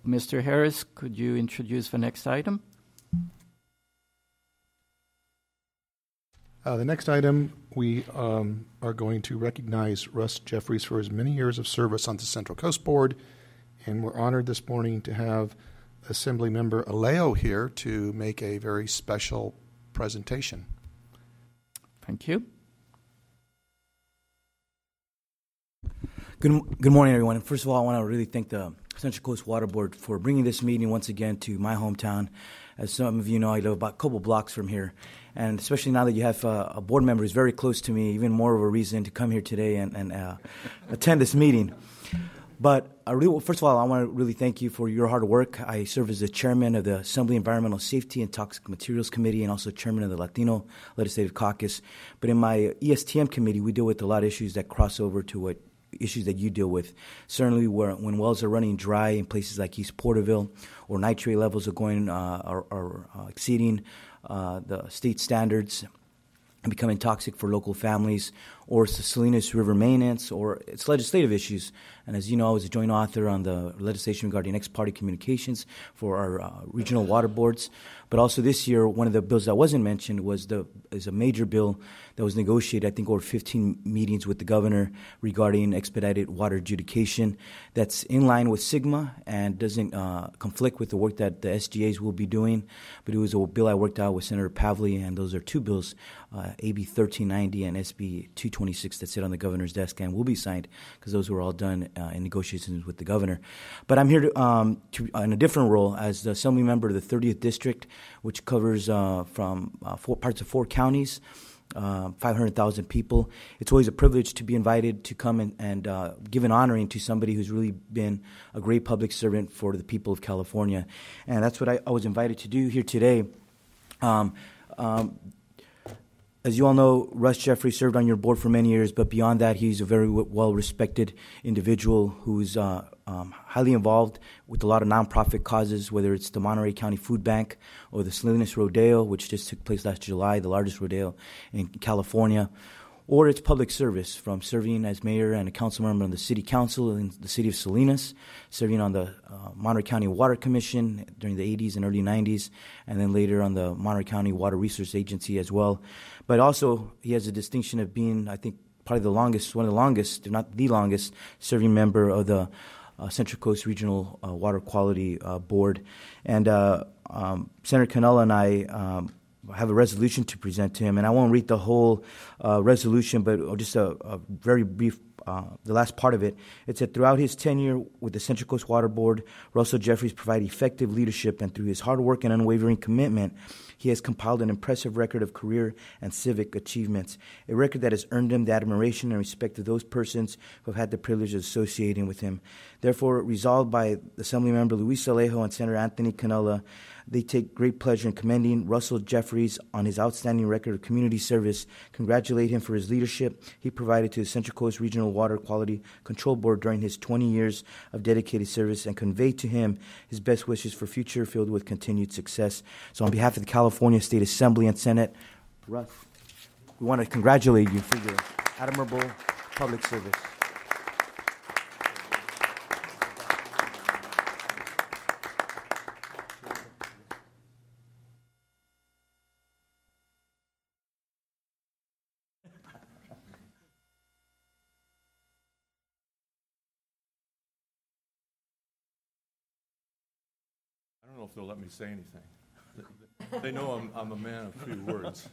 Mr. Harris, could you introduce the next item? The next item, we are going to recognize Russ Jeffries for his many years of service on the Central Coast Board, and we're honored this morning to have Assembly Member Aleo here to make a very special presentation. Thank you. Good morning, everyone. And first of all, I want to really thank the Central Coast Water Board for bringing this meeting once again to my hometown. As some of you know, I live about a couple blocks from here. And especially now that you have a board member who's very close to me, even more of a reason to come here today and attend this meeting. But first of all, I want to really thank you for your hard work. I serve as the chairman of the Assembly Environmental Safety and Toxic Materials Committee and also chairman of the Latino Legislative Caucus. But in my ESTM committee, we deal with a lot of issues that cross over to what issues that you deal with. Certainly when wells are running dry in places like East Porterville or nitrate levels are going are exceeding the state standards and becoming toxic for local families, or it's the Salinas River maintenance, or it's legislative issues. And as you know, I was a joint author on the legislation regarding ex-party communications for our regional water boards. But also this year, one of the bills that wasn't mentioned is a major bill that was negotiated, I think, over 15 meetings with the governor regarding expedited water adjudication. That's in line with SGMA and doesn't conflict with the work that the SGAs will be doing. But it was a bill I worked out with Senator Pavley, and those are two bills, AB 1390 and SB 226, that sit on the governor's desk and will be signed because those were all done in negotiations with the governor. But I'm here to in a different role as the assembly member of the 30th District, which covers from parts of 4 counties, 500,000 people. It's always a privilege to be invited to come and give an honoring to somebody who's really been a great public servant for the people of California. And that's what I was invited to do here today. As you all know, Russ Jeffries served on your board for many years, but beyond that, he's a very well-respected individual who's highly involved with a lot of nonprofit causes, whether it's the Monterey County Food Bank or the Salinas Rodeo, which just took place last July, the largest rodeo in California, or it's public service, from serving as mayor and a council member on the city council in the city of Salinas, serving on the Monterey County Water Commission during the 80s and early 90s, and then later on the Monterey County Water Resource Agency as well. But also, he has the distinction of being, I think, probably one of the longest, if not the longest, serving member of the Central Coast Regional Water Quality Board. And Senator Cannella and I have a resolution to present to him, and I won't read the whole resolution, but just a very brief, the last part of it. It said, throughout his tenure with the Central Coast Water Board, Russell Jeffries provided effective leadership, and through his hard work and unwavering commitment, he has compiled an impressive record of career and civic achievements, a record that has earned him the admiration and respect of those persons who have had the privilege of associating with him. Therefore, resolved by Assemblymember Luis Alejo and Senator Anthony Cannella, they take great pleasure in commending Russell Jeffries on his outstanding record of community service, congratulate him for his leadership he provided to the Central Coast Regional Water Quality Control Board during his 20 years of dedicated service, and convey to him his best wishes for future filled with continued success. So on behalf of the California State Assembly and Senate, Russ, we want to congratulate you for your admirable public service. I don't know if they'll let me say anything. They know I'm a man of few words.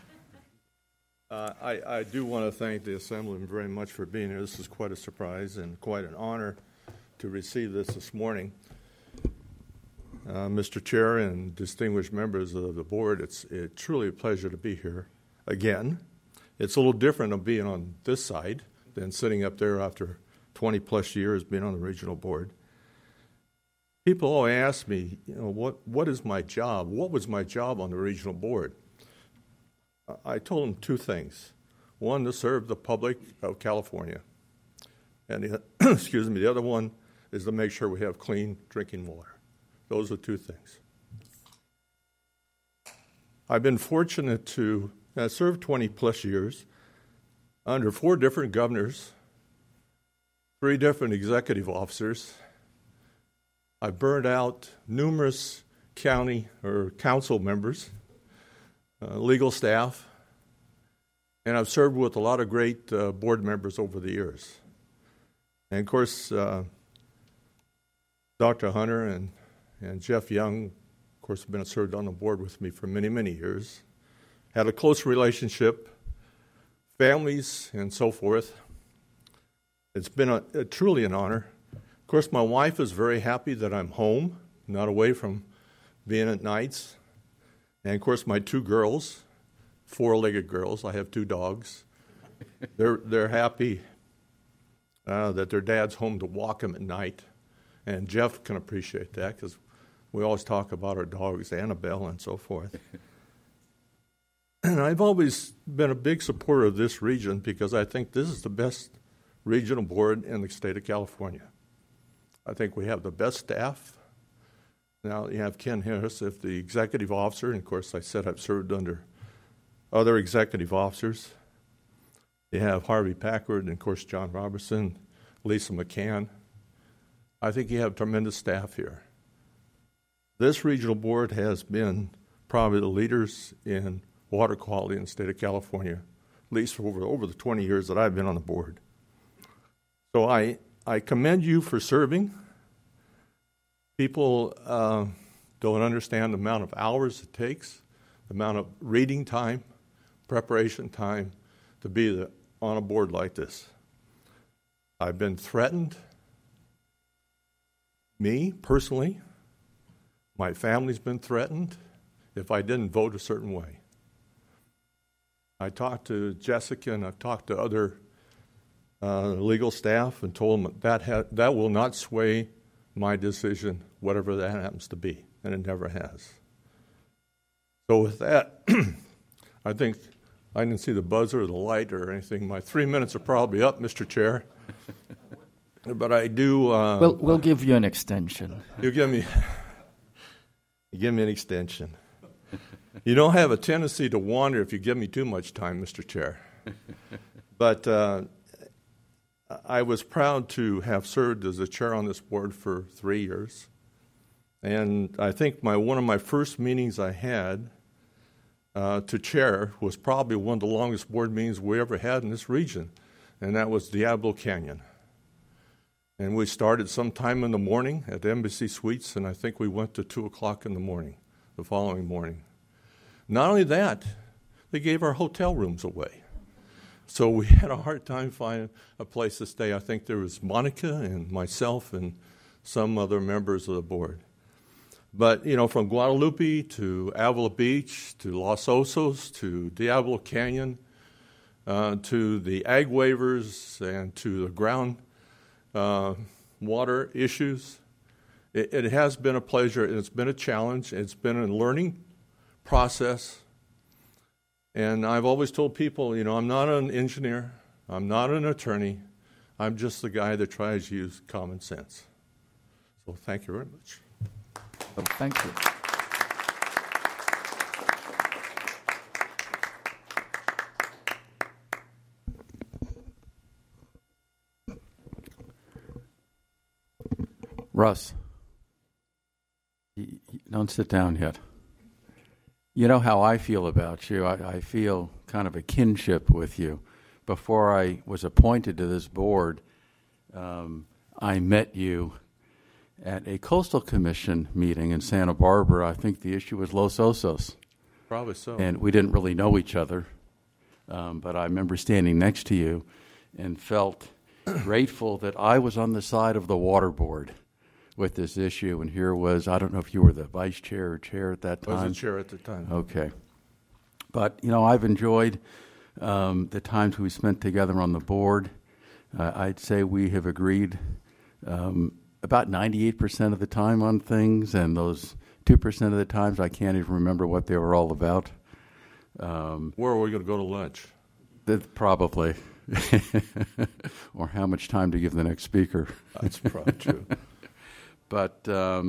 I do want to thank the Assemblyman very much for being here. This is quite a surprise and quite an honor to receive this morning. Mr. Chair and distinguished members of the board, it's truly a pleasure to be here again. It's a little different of being on this side than sitting up there after 20 plus years being on the regional board. People always ask me, what is my job? What was my job on the regional board? I told them 2 things. One, to serve the public of California. And the other one is to make sure we have clean drinking water. Those are 2 things. I've been fortunate to serve 20 plus years under 4 different governors, 3 different executive officers. I burned out numerous county or council members, legal staff, and I've served with a lot of great board members over the years. And of course, Dr. Hunter and Jeff Young, of course, have served on the board with me for many, many years. Had a close relationship, families, and so forth. It's been truly an honor. Of course, my wife is very happy that I'm home, not away from being at nights. And of course, my two girls, four-legged girls, I have two dogs. They're happy that their dad's home to walk them at night. And Jeff can appreciate that because we always talk about our dogs, Annabelle and so forth. And I've always been a big supporter of this region because I think this is the best regional board in the state of California. I think we have the best staff. Now you have Ken Harris as the executive officer, and of course I said I've served under other executive officers. You have Harvey Packard and of course John Robertson, Lisa McCann. I think you have tremendous staff here. This regional board has been probably the leaders in water quality in the state of California, at least for over the 20 years that I've been on the board. So I commend you for serving. People don't understand the amount of hours it takes, the amount of reading time, preparation time to be on a board like this. I've been threatened, me personally, my family's been threatened if I didn't vote a certain way. I talked to Jessica and I've talked to other legal staff and told them that will not sway my decision, whatever that happens to be, and it never has. So with that, I think I didn't see the buzzer or the light or anything. My 3 minutes are probably up, Mr. Chair. But I do... We'll give you an extension. You give me an extension. You don't have a tendency to wander if you give me too much time, Mr. Chair. But I was proud to have served as a chair on this board for 3 years. And I think one of my first meetings I had to chair was probably one of the longest board meetings we ever had in this region, and that was Diablo Canyon. And we started sometime in the morning at Embassy Suites, and I think we went to 2 o'clock in the morning, the following morning. Not only that, they gave our hotel rooms away. So we had a hard time finding a place to stay. I think there was Monica and myself and some other members of the board. But, from Guadalupe to Avila Beach to Los Osos to Diablo Canyon to the ag waivers and to the ground water issues, it has been a pleasure, and it's been a challenge. It's been a learning process. And I've always told people, I'm not an engineer, I'm not an attorney, I'm just the guy that tries to use common sense. So thank you very much. Well, thank you. Russ, don't sit down yet. You know how I feel about you. I feel kind of a kinship with you. Before I was appointed to this board, I met you at a Coastal Commission meeting in Santa Barbara. I think the issue was Los Osos. Probably so. And we didn't really know each other, but I remember standing next to you and felt grateful that I was on the side of the water board with this issue, and here was, I don't know if you were the vice chair or chair at that time. I was the chair at the time. Okay. But, I've enjoyed the times we spent together on the board. I'd say we have agreed about 98% of the time on things, and those 2% of the times I can't even remember what they were all about. Where are we going to go to lunch? Probably. Or how much time to give the next speaker. That's probably true. But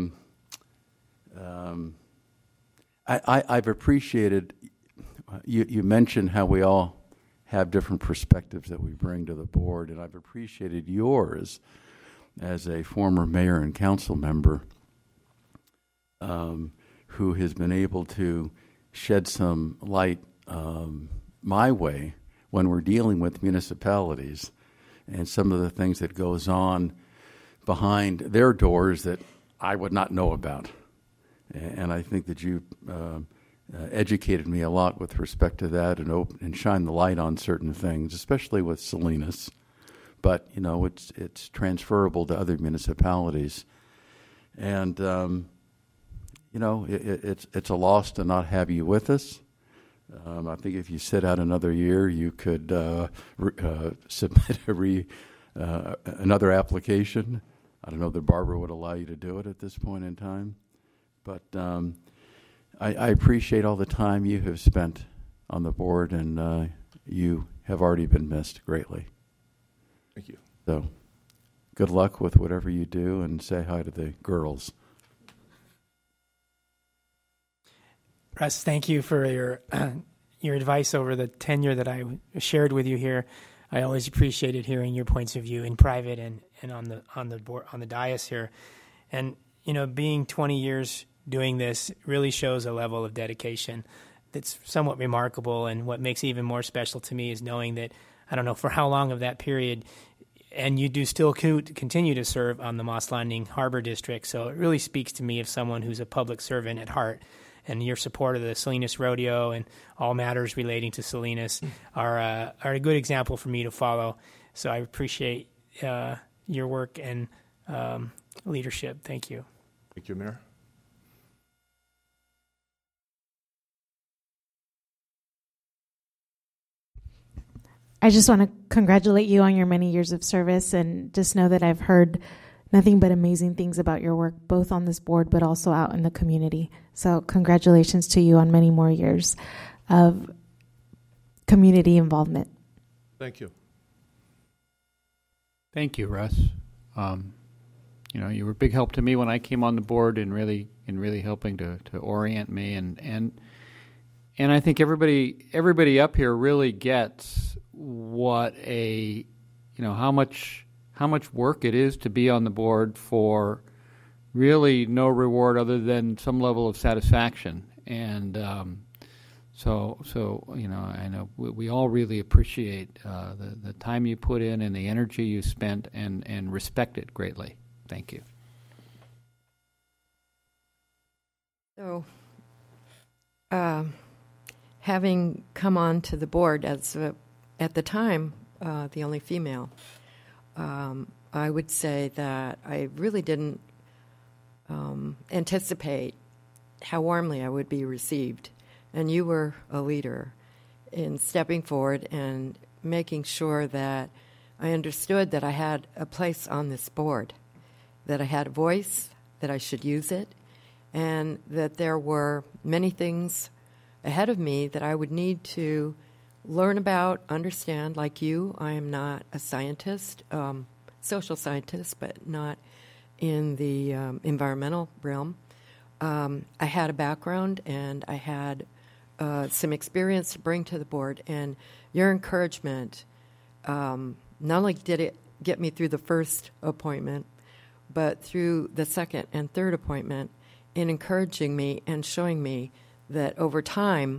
I've appreciated, you mentioned how we all have different perspectives that we bring to the board, and I've appreciated yours as a former mayor and council member who has been able to shed some light my way when we're dealing with municipalities and some of the things that goes on behind their doors that I would not know about. And I think that you educated me a lot with respect to that and shine the light on certain things, especially with Salinas. But, you know, it's transferable to other municipalities. And, you know, it's a loss to not have you with us. I think if you sit out another year, you could submit another application. I don't know that Barbara would allow you to do it at this point in time. But I appreciate all the time you have spent on the board, and you have already been missed greatly. Thank you. So good luck with whatever you do, and say hi to the girls. Russ, thank you for your advice over the tenure that I shared with you here. I always appreciated hearing your points of view in private and on the board, on the dais here. And you know, being 20 years doing this really shows a level of dedication that's somewhat remarkable. And what makes it even more special to me is knowing that I don't know for how long of that period, and you do still continue to serve on the Moss Landing Harbor District. So it really speaks to me of someone who's a public servant at heart. And your support of the Salinas Rodeo and all matters relating to Salinas are a good example for me to follow. So I appreciate your work and leadership. Thank you. Thank you, Mayor. I just want to congratulate you on your many years of service, and just know that I've heard nothing but amazing things about your work, both on this board but also out in the community. So congratulations to you on many more years of community involvement. Thank you. Thank you, Russ. You know, you were a big help to me when I came on the board, and really helping to orient me, and I think everybody up here really gets what how much work it is to be on the board for really no reward other than some level of satisfaction. And so you know, I know we all really appreciate the time you put in and the energy you spent, and respect it greatly. Thank you. So, having come on to the board as at the time the only female, I would say that I really didn't anticipate how warmly I would be received. And you were a leader in stepping forward and making sure that I understood that I had a place on this board, that I had a voice, that I should use it, and that there were many things ahead of me that I would need to learn about, understand. Like you, I am not a scientist, social scientist, but not in the environmental realm. I had a background, and I had some experience to bring to the board, and your encouragement, not only did it get me through the first appointment, but through the second and third appointment, in encouraging me and showing me that over time,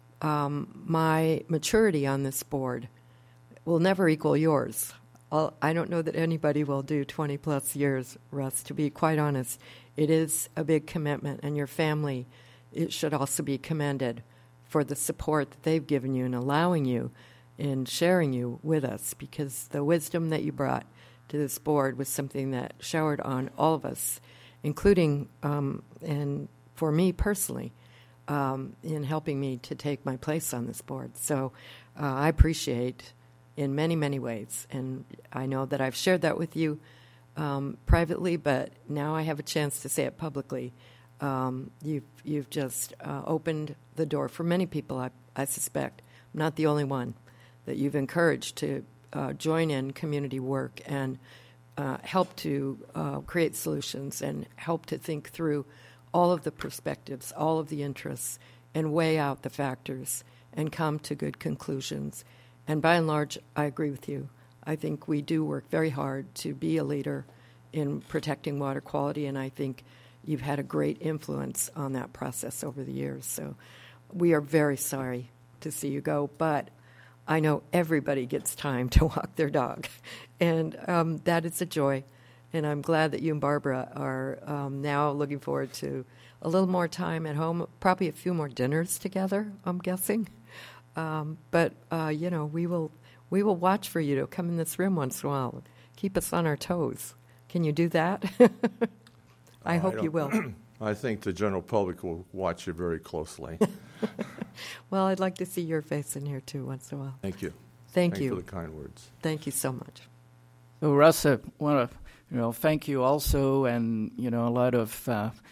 my maturity on this board will never equal yours. I don't know that anybody will do 20 plus years, Russ, to be quite honest. It is a big commitment, and your family, it should also be commended for the support that they've given you and allowing you and sharing you with us, because the wisdom that you brought to this board was something that showered on all of us, including, and for me personally, in helping me to take my place on this board. So I appreciate in many, many ways. And I know that I've shared that with you privately, but now I have a chance to say it publicly. You've just opened the door for many people, I suspect. I'm not the only one that you've encouraged to join in community work and help to create solutions and help to think through all of the perspectives, all of the interests, and weigh out the factors and come to good conclusions. And by and large, I agree with you. I think we do work very hard to be a leader in protecting water quality, and I think you've had a great influence on that process over the years. So we are very sorry to see you go, but I know everybody gets time to walk their dog, and that is a joy. And I'm glad that you and Barbara are now looking forward to a little more time at home, probably a few more dinners together, I'm guessing. But we will watch for you to come in this room once in a while. Keep us on our toes. Can you do that? I hope you will. I think the general public will watch you very closely. Well, I'd like to see your face in here, too, once in a while. Thank you. Thank you for the kind words. Thank you so much. So, Russ, I want to thank you also, and a lot of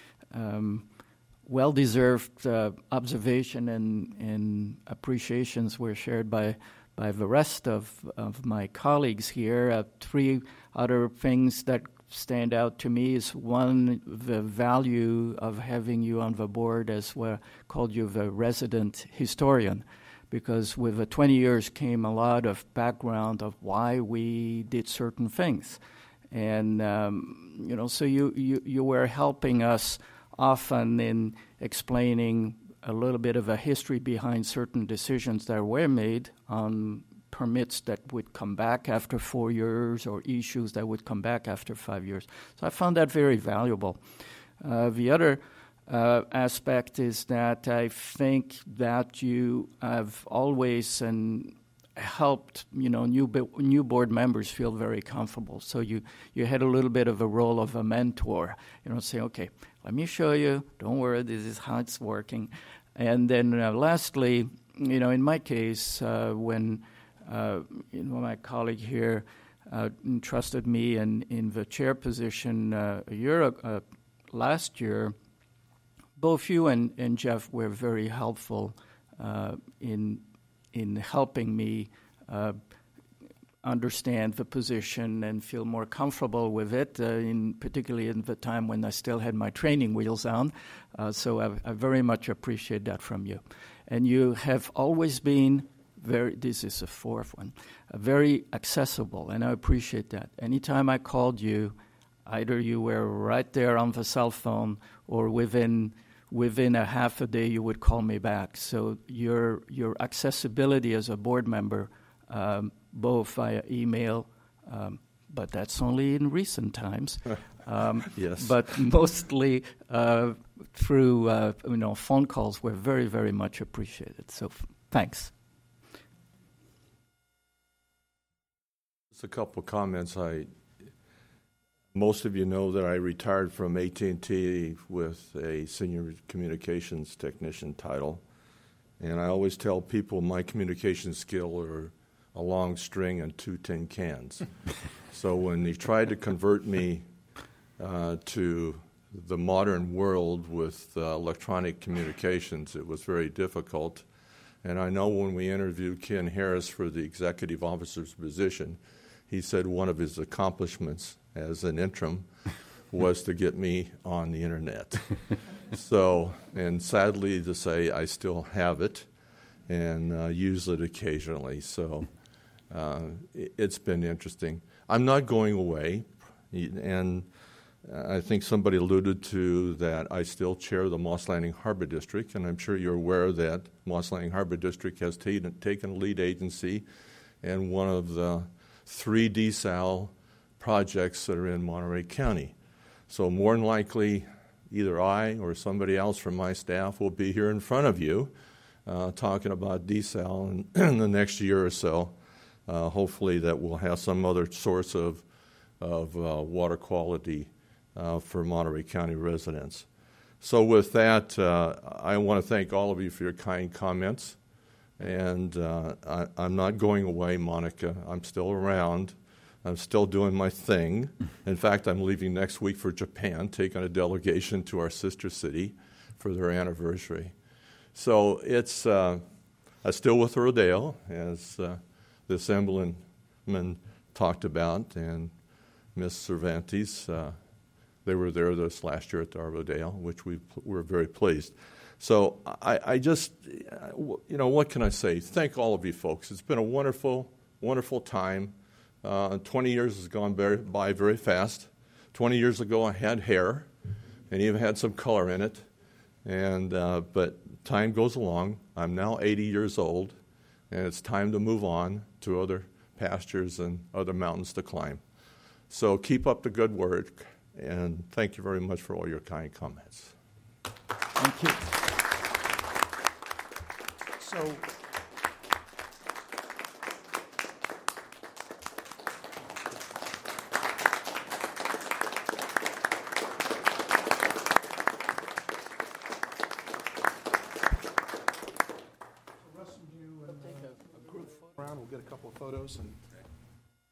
well-deserved observation and appreciations were shared by the rest of my colleagues here. 3 other things that stand out to me is, one, the value of having you on the board as well, called you the resident historian, because with the 20 years came a lot of background of why we did certain things. And, so you were helping us often in explaining a little bit of a history behind certain decisions that were made on permits that would come back after 4 years or issues that would come back after 5 years. So I found that very valuable. The other aspect is that I think that you have always helped new board members feel very comfortable. So you had a little bit of a role of a mentor, say, okay, let me show you, don't worry, this is how it's working. And then lastly, in my case, when my colleague here entrusted me in the chair position last year, both you and Jeff were very helpful in helping me understand the position and feel more comfortable with it, particularly in the time when I still had my training wheels on. So I very much appreciate that from you. And you have always been this is the 4th one, very accessible, and I appreciate that. Anytime I called you, either you were right there on the cell phone or within a half a day you would call me back. So your accessibility as a board member, both via email, but that's only in recent times. Yes. But mostly through phone calls were very, very much appreciated. So thanks. Just a couple of comments. Most of you know that I retired from AT&T with a senior communications technician title, and I always tell people my communication skill are a long string and 2 tin cans. So when they tried to convert me to the modern world with electronic communications, it was very difficult. And I know when we interviewed Ken Harris for the executive officer's position, he said one of his accomplishments as an interim was to get me on the internet. So, and sadly to say, I still have it and use it occasionally. So it's been interesting. I'm not going away, and I think somebody alluded to that I still chair the Moss Landing Harbor District, and I'm sure you're aware that Moss Landing Harbor District has taken a lead agency and one of the 3 desal projects that are in Monterey County. So more than likely, either I or somebody else from my staff will be here in front of you talking about desal in the next year or so. Hopefully that we'll have some other source of water quality for Monterey County residents. So with that, I want to thank all of you for your kind comments. And I'm not going away, Monica. I'm still around. I'm still doing my thing. In fact, I'm leaving next week for Japan, taking a delegation to our sister city for their anniversary. So it's I'm still with Rodeo, as the Assemblyman talked about, and Miss Cervantes. They were there this last year at the Rodeo, which we were very pleased. So I just, what can I say? Thank all of you folks. It's been a wonderful, wonderful time. 20 years has gone by very fast. 20 years ago, I had hair, and even had some color in it. And but time goes along. I'm now 80 years old, and it's time to move on to other pastures and other mountains to climb. So keep up the good work, and thank you very much for all your kind comments. Thank you. So, Russ, would you take a group around? We'll get a couple of photos and.